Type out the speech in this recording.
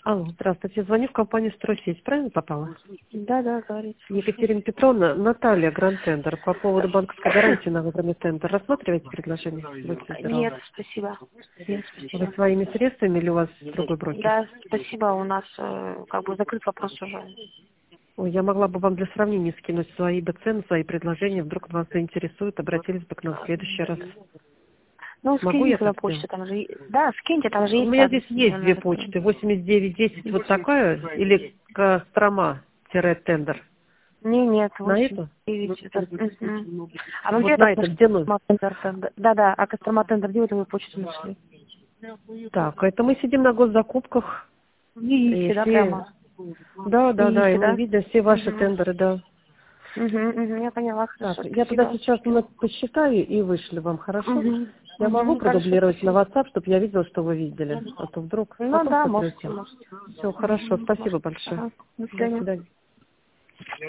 Алло, здравствуйте. Звоню в компанию «Стройсеть». Правильно попала? Да, говорите. Екатерина Петровна, Наталья, Гранд-тендер. По поводу банковской гарантии на выбранный тендер. Рассматриваете предложение? Будьте здоровы. Нет, спасибо. Нет, Вы спасибо. своими средствами или у вас другой брокер? Да, спасибо. У нас как бы закрыт вопрос уже. Ой, я могла бы вам для сравнения скинуть свои бы цены, свои предложения. Вдруг вас заинтересует, обратились бы к нам в следующий раз. Ну, Могу я скиньте на так почту, сделать? там же... Да, скиньте, там же У есть меня адрес. здесь есть две почты. 8910 вот такая или Кострома-тендер. Нет, На 8, эту? 9. А ну где Вот это на это, где ну? Кострома тендер? Да, а Кострома тендер, где вы эту почту нашли? Так, это мы сидим на госзакупках. В И ИИСе, да, все, прямо? В да, и ИИСе, мы да? видим все ваши Угу. тендеры, да. Я поняла, Так, хорошо, я туда спасибо. сейчас посчитаю и вышлю вам, хорошо? Я могу Хорошо, продублировать на спасибо. WhatsApp, чтобы я видела, что вы видели. А то вдруг Ну потом да, можете. сотрете. Все, хорошо, спасибо Может. большое. Ага. До До свидания. свидания.